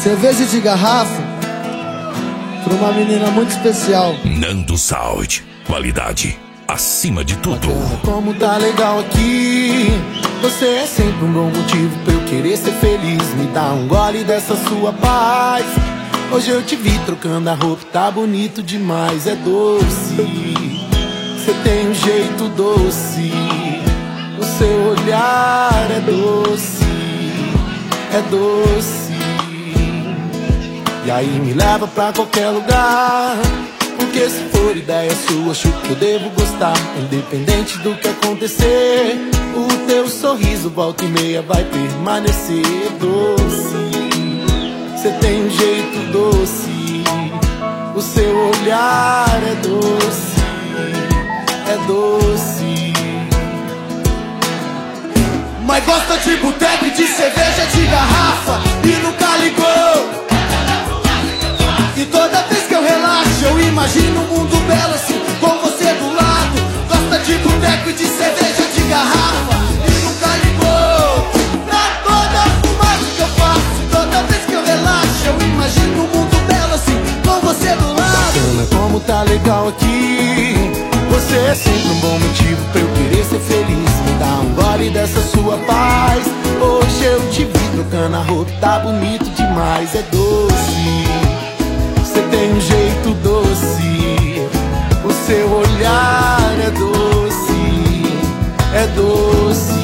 Cerveja de garrafa pra uma menina muito especial. Nando Sound, qualidade acima de tudo. Como tá legal aqui, você é sempre um bom motivo pra eu querer ser feliz. Me dá um gole dessa sua paz. Hoje eu te vi trocando a roupa, tá bonito demais. É doce, você tem um jeito doce. O seu olhar é doce, é doce. E aí me leva pra qualquer lugar, porque se for ideia sua, acho que eu devo gostar. Independente do que acontecer, o teu sorriso volta e meia vai permanecer doce. Você tem um jeito doce, o seu olhar é doce, é doce. Mas gosta de boteco e de cerveja de garrafa e nunca ligou. E toda vez que eu relaxo, eu imagino um mundo belo assim, com você do lado. Gosta de boteco e de cerveja de garrafa e nunca ligou pra toda a fumaça que eu faço. Toda vez que eu relaxo, eu imagino um mundo belo assim, com você do lado. Bacana como tá legal aqui, você é sempre um bom motivo pra eu querer ser feliz. Me dá um gole dessa sua paz. Hoje eu te vi trocando a roupa, tá bonito demais. É doce, você tem um jeito doce, o seu olhar é doce, é doce.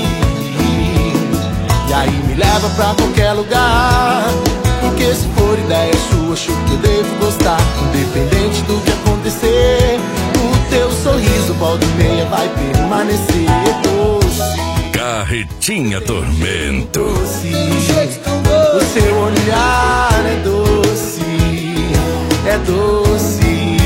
E aí me leva pra qualquer lugar, porque se for ideia sua, acho que eu devo gostar. Independente do que acontecer, o teu sorriso volta e meia vai permanecer doce. Carretinha Tormento. Doce, o seu olhar é doce, é doce.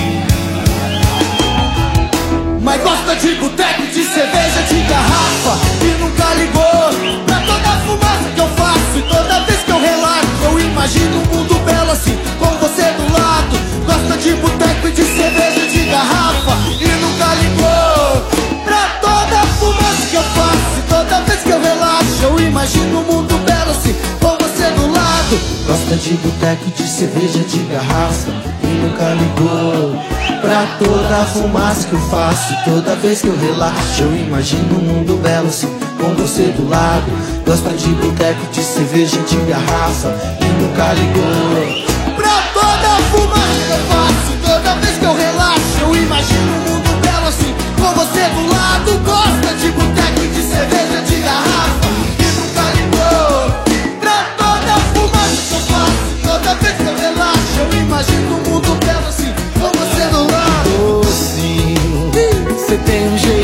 Mas gosta de boteco, de cerveja, de garrafa e nunca ligou pra toda a fumaça que eu faço. E toda vez que eu relaxo, eu imagino um mundo belo assim, com você do lado. Gosta de boteco e de cerveja, de garrafa e nunca ligou pra toda a fumaça que eu faço. E toda vez que eu relaxo, eu imagino um mundo belo assim, com você do lado. Gosta de boteco e de cerveja, de garrafa e nunca ligou pra toda a fumaça que eu faço. Toda vez que eu relaxo, eu imagino um mundo belo assim, com você do lado. Gosta de boteco, de cerveja, de garrafa e nunca ligou pra toda a fumaça que eu faço. Toda vez que eu relaxo, eu imagino um mundo belo assim, com você do lado. Gosta de boteco, de cerveja, de garrafa e nunca ligou pra toda a fumaça que eu faço. Toda vez que eu relaxo, eu imagino um mundo belo assim, com você do lado. Doce, você tem um jeito